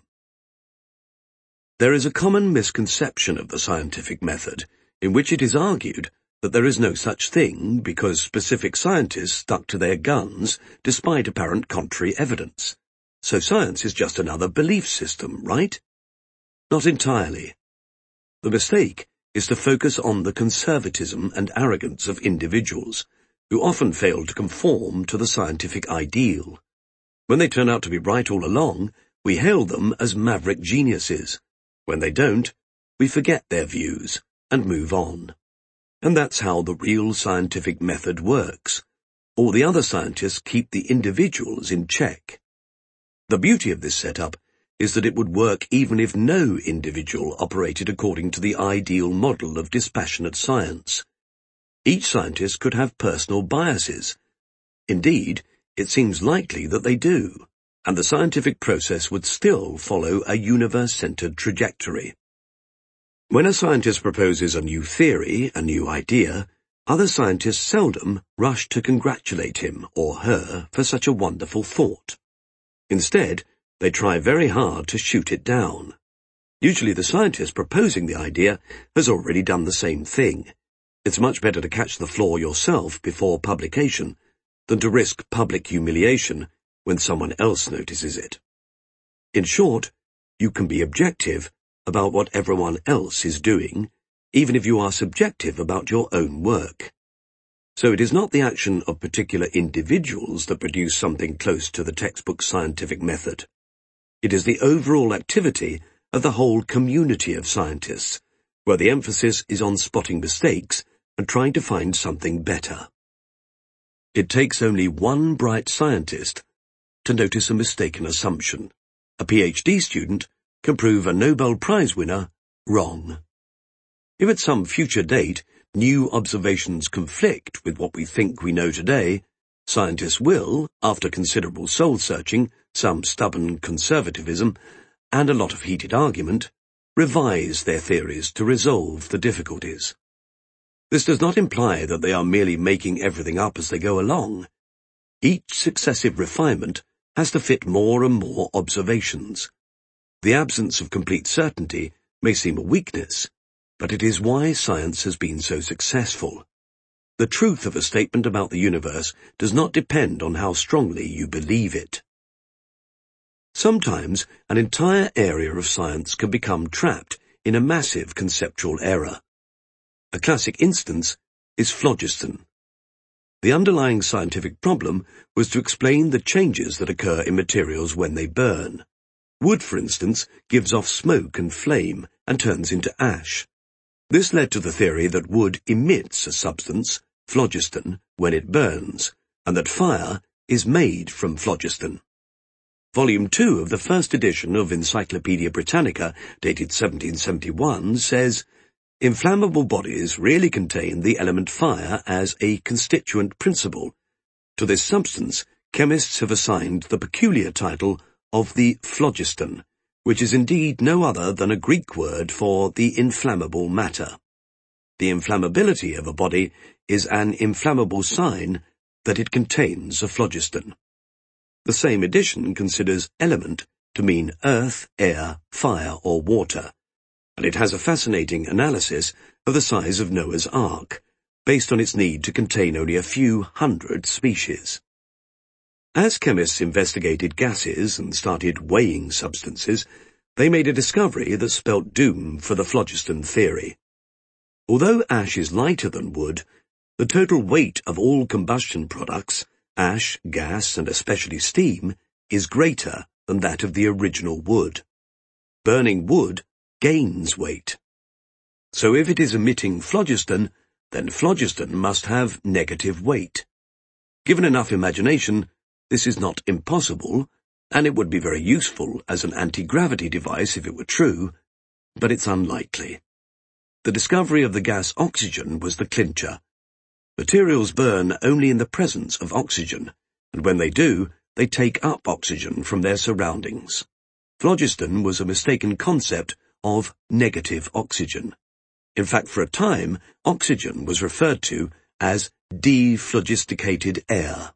There is a common misconception of the scientific method, in which it is argued that there is no such thing because specific scientists stuck to their guns despite apparent contrary evidence. So science is just another belief system, right? Not entirely. The mistake is to focus on the conservatism and arrogance of individuals, who often fail to conform to the scientific ideal. When they turn out to be right all along, we hail them as maverick geniuses. When they don't, we forget their views and move on. And that's how the real scientific method works. All the other scientists keep the individuals in check. The beauty of this setup is that it would work even if no individual operated according to the ideal model of dispassionate science. Each scientist could have personal biases. Indeed, it seems likely that they do, and the scientific process would still follow a universe-centered trajectory. When a scientist proposes a new theory, a new idea, other scientists seldom rush to congratulate him or her for such a wonderful thought. Instead, they try very hard to shoot it down. Usually the scientist proposing the idea has already done the same thing. It's much better to catch the flaw yourself before publication than to risk public humiliation when someone else notices it. In short, you can be objective about what everyone else is doing, even if you are subjective about your own work. So it is not the action of particular individuals that produce something close to the textbook scientific method. It is the overall activity of the whole community of scientists, where the emphasis is on spotting mistakes and trying to find something better. It takes only one bright scientist to notice a mistaken assumption. A PhD student can prove a Nobel Prize winner wrong. If at some future date new observations conflict with what we think we know today, scientists will, after considerable soul-searching, some stubborn conservatism, and a lot of heated argument, revise their theories to resolve the difficulties. This does not imply that they are merely making everything up as they go along. Each successive refinement has to fit more and more observations. The absence of complete certainty may seem a weakness, but it is why science has been so successful. The truth of a statement about the universe does not depend on how strongly you believe it. Sometimes an entire area of science can become trapped in a massive conceptual error. A classic instance is phlogiston. The underlying scientific problem was to explain the changes that occur in materials when they burn. Wood, for instance, gives off smoke and flame and turns into ash. This led to the theory that wood emits a substance, phlogiston, when it burns, and that fire is made from phlogiston. Volume two of the first edition of Encyclopaedia Britannica, dated seventeen seventy-one, says, "Inflammable bodies really contain the element fire as a constituent principle. To this substance, chemists have assigned the peculiar title of the phlogiston, which is indeed no other than a Greek word for the inflammable matter. The inflammability of a body is an inflammable sign that it contains a phlogiston." The same edition considers element to mean earth, air, fire, or water, and it has a fascinating analysis of the size of Noah's Ark, based on its need to contain only a few hundred species. As chemists investigated gases and started weighing substances, they made a discovery that spelt doom for the phlogiston theory. Although ash is lighter than wood, the total weight of all combustion products, ash, gas, and especially steam, is greater than that of the original wood. Burning wood gains weight. So if it is emitting phlogiston, then phlogiston must have negative weight. Given enough imagination, this is not impossible, and it would be very useful as an anti-gravity device if it were true, but it's unlikely. The discovery of the gas oxygen was the clincher. Materials burn only in the presence of oxygen, and when they do, they take up oxygen from their surroundings. Phlogiston was a mistaken concept of negative oxygen. In fact, for a time, oxygen was referred to as dephlogisticated air.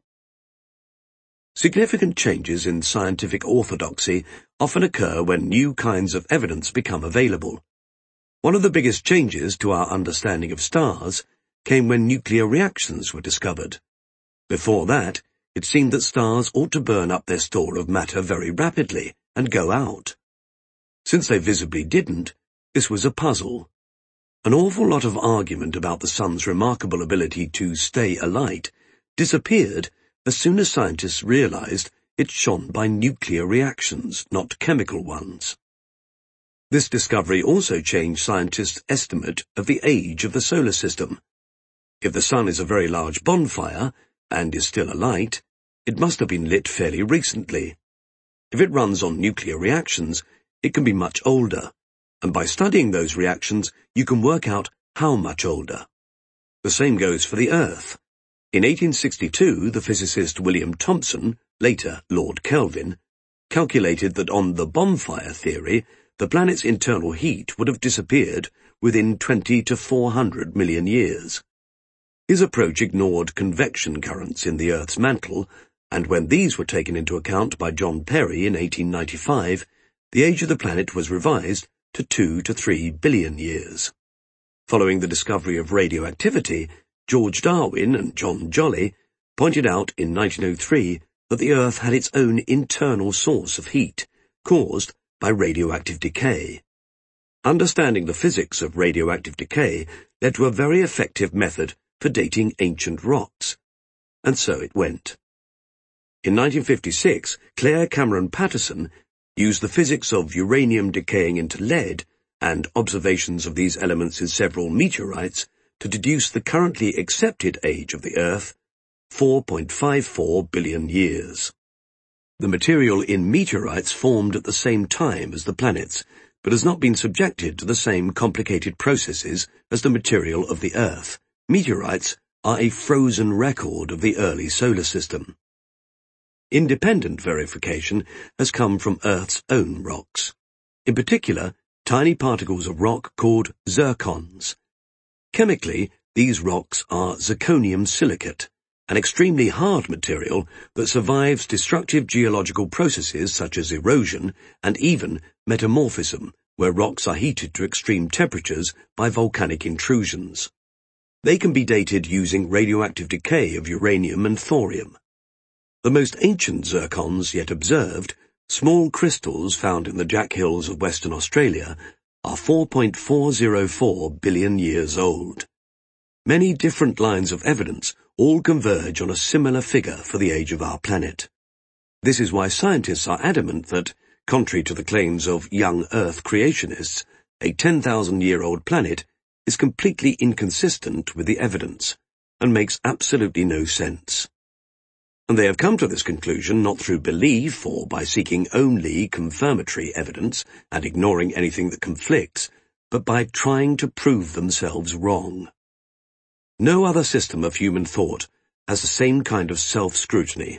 Significant changes in scientific orthodoxy often occur when new kinds of evidence become available. One of the biggest changes to our understanding of stars came when nuclear reactions were discovered. Before that, it seemed that stars ought to burn up their store of matter very rapidly and go out. Since they visibly didn't, this was a puzzle. An awful lot of argument about the sun's remarkable ability to stay alight disappeared as soon as scientists realized it shone by nuclear reactions, not chemical ones. This discovery also changed scientists' estimate of the age of the solar system. If the sun is a very large bonfire, and is still alight, it must have been lit fairly recently. If it runs on nuclear reactions, it can be much older, and by studying those reactions, you can work out how much older. The same goes for the Earth. In eighteen sixty-two, the physicist William Thomson, later Lord Kelvin, calculated that on the bonfire theory, the planet's internal heat would have disappeared within twenty to four hundred million years. His approach ignored convection currents in the Earth's mantle, and when these were taken into account by John Perry in eighteen ninety-five, the age of the planet was revised to two to three billion years. Following the discovery of radioactivity, George Darwin and John Jolly pointed out in nineteen oh three that the Earth had its own internal source of heat, caused by radioactive decay. Understanding the physics of radioactive decay led to a very effective method for dating ancient rocks. And so it went. In nineteen fifty-six, Claire Cameron Patterson used the physics of uranium decaying into lead and observations of these elements in several meteorites to deduce the currently accepted age of the Earth, four point five four billion years. The material in meteorites formed at the same time as the planets, but has not been subjected to the same complicated processes as the material of the Earth. Meteorites are a frozen record of the early solar system. Independent verification has come from Earth's own rocks. In particular, tiny particles of rock called zircons. Chemically, these rocks are zirconium silicate, an extremely hard material that survives destructive geological processes such as erosion and even metamorphism, where rocks are heated to extreme temperatures by volcanic intrusions. They can be dated using radioactive decay of uranium and thorium. The most ancient zircons yet observed, small crystals found in the Jack Hills of Western Australia, are four point four zero four billion years old. Many different lines of evidence all converge on a similar figure for the age of our planet. This is why scientists are adamant that, contrary to the claims of young Earth creationists, a ten thousand year old planet is completely inconsistent with the evidence and makes absolutely no sense. And they have come to this conclusion not through belief or by seeking only confirmatory evidence and ignoring anything that conflicts, but by trying to prove themselves wrong. No other system of human thought has the same kind of self-scrutiny.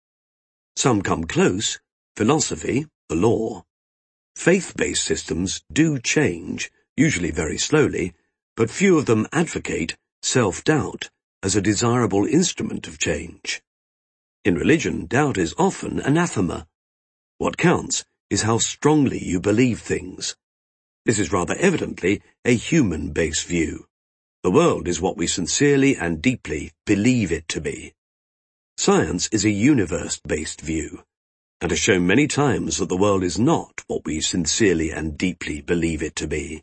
Some come close: philosophy, the law. Faith-based systems do change, usually very slowly, but few of them advocate self-doubt as a desirable instrument of change. In religion, doubt is often anathema. What counts is how strongly you believe things. This is rather evidently a human-based view. The world is what we sincerely and deeply believe it to be. Science is a universe-based view, and has shown many times that the world is not what we sincerely and deeply believe it to be.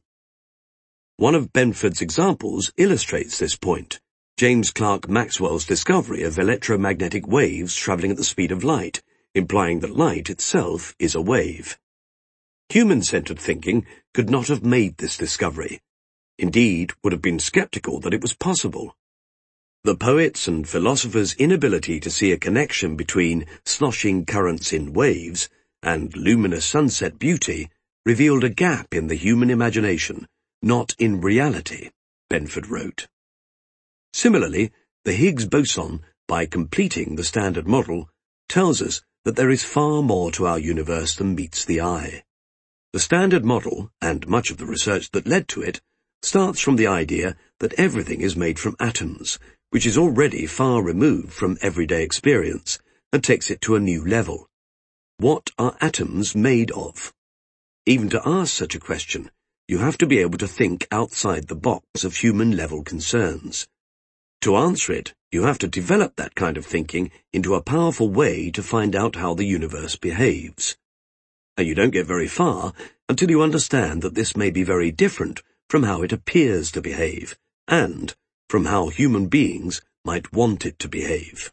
One of Benford's examples illustrates this point: James Clerk Maxwell's discovery of electromagnetic waves travelling at the speed of light, implying that light itself is a wave. Human-centered thinking could not have made this discovery. Indeed, would have been skeptical that it was possible. The poets' and philosophers' inability to see a connection between sloshing currents in waves and luminous sunset beauty revealed a gap in the human imagination, not in reality, Benford wrote. Similarly, the Higgs boson, by completing the Standard Model, tells us that there is far more to our universe than meets the eye. The Standard Model, and much of the research that led to it, starts from the idea that everything is made from atoms, which is already far removed from everyday experience, and takes it to a new level. What are atoms made of? Even to ask such a question, you have to be able to think outside the box of human-level concerns. To answer it, you have to develop that kind of thinking into a powerful way to find out how the universe behaves. And you don't get very far until you understand that this may be very different from how it appears to behave, and from how human beings might want it to behave.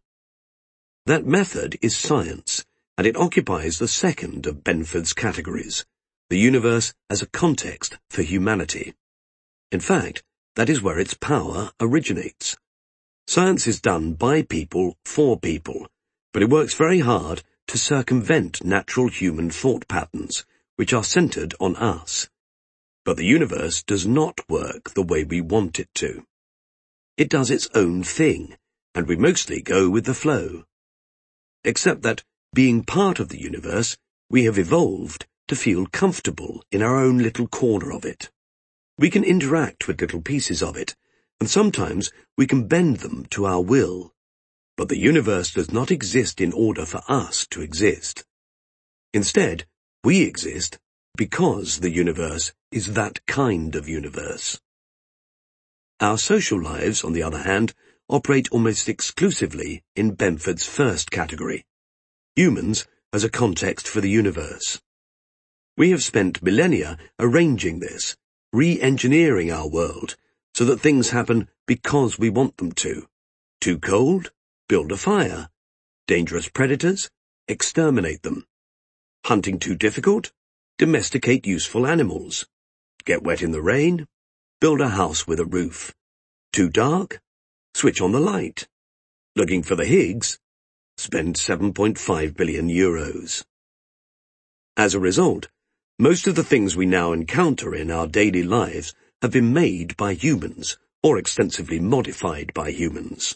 That method is science, and it occupies the second of Benford's categories, the universe as a context for humanity. In fact, that is where its power originates. Science is done by people for people, but it works very hard to circumvent natural human thought patterns, which are centered on us. But the universe does not work the way we want it to. It does its own thing, and we mostly go with the flow. Except that, being part of the universe, we have evolved to feel comfortable in our own little corner of it. We can interact with little pieces of it, and sometimes we can bend them to our will. But the universe does not exist in order for us to exist. Instead, we exist because the universe is that kind of universe. Our social lives, on the other hand, operate almost exclusively in Benford's first category, humans as a context for the universe. We have spent millennia arranging this, re-engineering our world, so that things happen because we want them to. Too cold? Build a fire. Dangerous predators? Exterminate them. Hunting too difficult? Domesticate useful animals. Get wet in the rain? Build a house with a roof. Too dark? Switch on the light. Looking for the Higgs? Spend seven point five billion euros. As a result, most of the things we now encounter in our daily lives have been made by humans, or extensively modified by humans.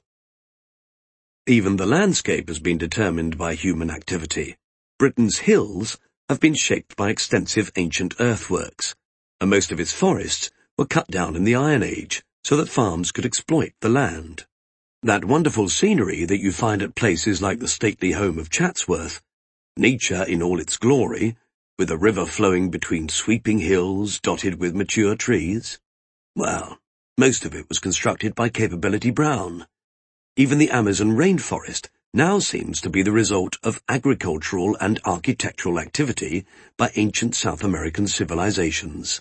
Even the landscape has been determined by human activity. Britain's hills have been shaped by extensive ancient earthworks, and most of its forests were cut down in the Iron Age so that farms could exploit the land. That wonderful scenery that you find at places like the stately home of Chatsworth, nature in all its glory, with a river flowing between sweeping hills dotted with mature trees, well, most of it was constructed by Capability Brown. Even the Amazon rainforest now seems to be the result of agricultural and architectural activity by ancient South American civilizations.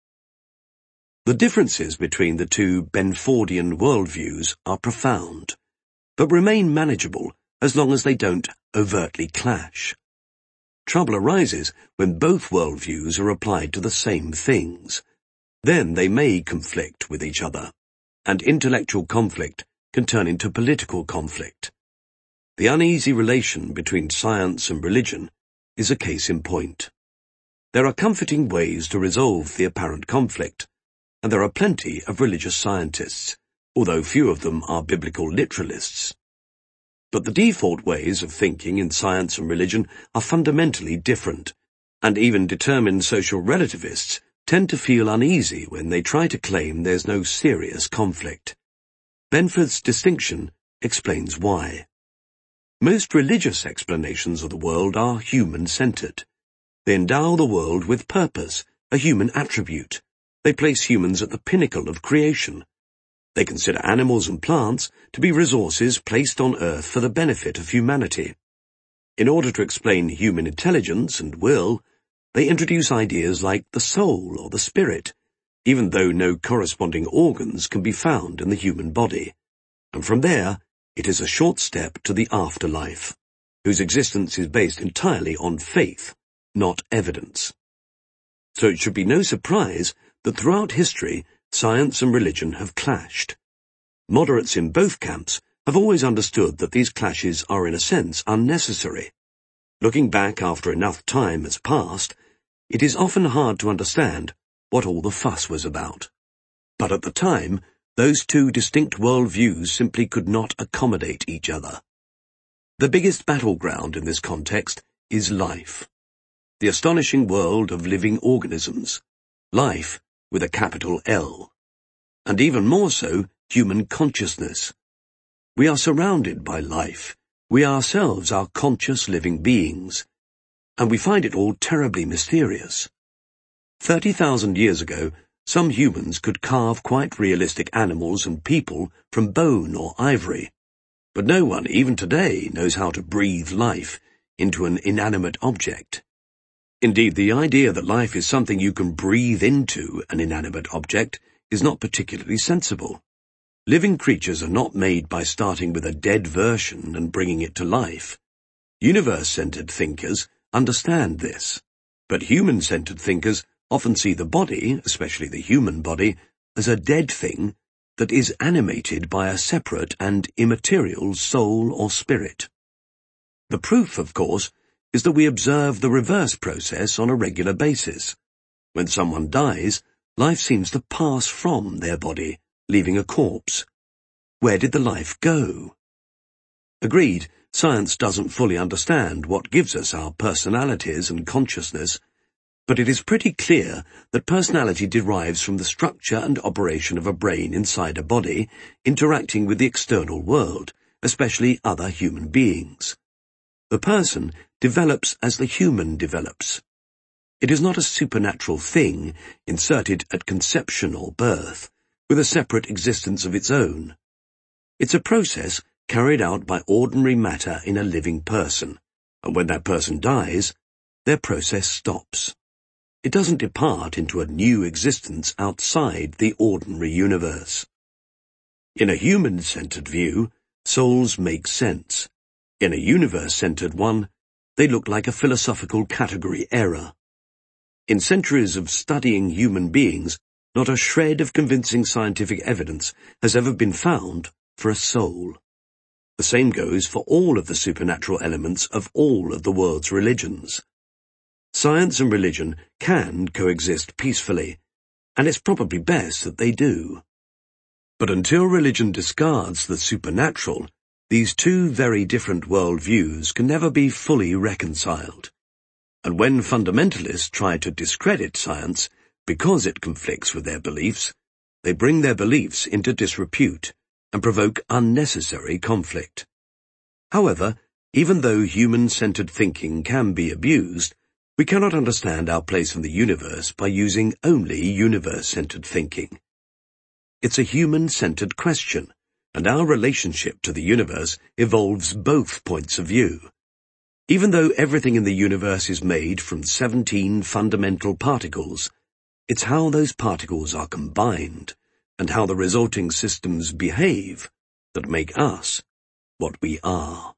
The differences between the two Benfordian worldviews are profound, but remain manageable as long as they don't overtly clash. Trouble arises when both worldviews are applied to the same things. Then they may conflict with each other, and intellectual conflict can turn into political conflict. The uneasy relation between science and religion is a case in point. There are comforting ways to resolve the apparent conflict, and there are plenty of religious scientists, although few of them are biblical literalists. But the default ways of thinking in science and religion are fundamentally different, and even determined social relativists tend to feel uneasy when they try to claim there's no serious conflict. Benford's distinction explains why. Most religious explanations of the world are human-centered. They endow the world with purpose, a human attribute. They place humans at the pinnacle of creation. They consider animals and plants to be resources placed on Earth for the benefit of humanity. In order to explain human intelligence and will, they introduce ideas like the soul or the spirit, even though no corresponding organs can be found in the human body. And from there, it is a short step to the afterlife, whose existence is based entirely on faith, not evidence. So it should be no surprise that throughout history, science and religion have clashed. Moderates in both camps have always understood that these clashes are in a sense unnecessary. Looking back after enough time has passed, it is often hard to understand what all the fuss was about. But at the time, those two distinct worldviews simply could not accommodate each other. The biggest battleground in this context is life. The astonishing world of living organisms. Life with a capital L. And even more so, human consciousness. We are surrounded by life. We ourselves are conscious living beings. And we find it all terribly mysterious. Thirty thousand years ago, some humans could carve quite realistic animals and people from bone or ivory. But no one, even today, knows how to breathe life into an inanimate object. Indeed, the idea that life is something you can breathe into an inanimate object is not particularly sensible. Living creatures are not made by starting with a dead version and bringing it to life. Universe-centered thinkers understand this, but human-centered thinkers often see the body, especially the human body, as a dead thing that is animated by a separate and immaterial soul or spirit. The proof, of course, is that we observe the reverse process on a regular basis. When someone dies, life seems to pass from their body, leaving a corpse. Where did the life go? Agreed, science doesn't fully understand what gives us our personalities and consciousness, but it is pretty clear that personality derives from the structure and operation of a brain inside a body, interacting with the external world, especially other human beings. The person develops as the human develops. It is not a supernatural thing inserted at conception or birth, with a separate existence of its own. It's a process carried out by ordinary matter in a living person, and when that person dies, their process stops. It doesn't depart into a new existence outside the ordinary universe. In a human-centered view, souls make sense. In a universe-centered one, they look like a philosophical category error. In centuries of studying human beings, not a shred of convincing scientific evidence has ever been found for a soul. The same goes for all of the supernatural elements of all of the world's religions. Science and religion can coexist peacefully, and it's probably best that they do. But until religion discards the supernatural, these two very different worldviews can never be fully reconciled. And when fundamentalists try to discredit science because it conflicts with their beliefs, they bring their beliefs into disrepute, and provoke unnecessary conflict. However, even though human-centered thinking can be abused, we cannot understand our place in the universe by using only universe-centered thinking. It's a human-centered question, and our relationship to the universe involves both points of view. Even though everything in the universe is made from seventeen fundamental particles, it's how those particles are combined and how the resulting systems behave that make us what we are.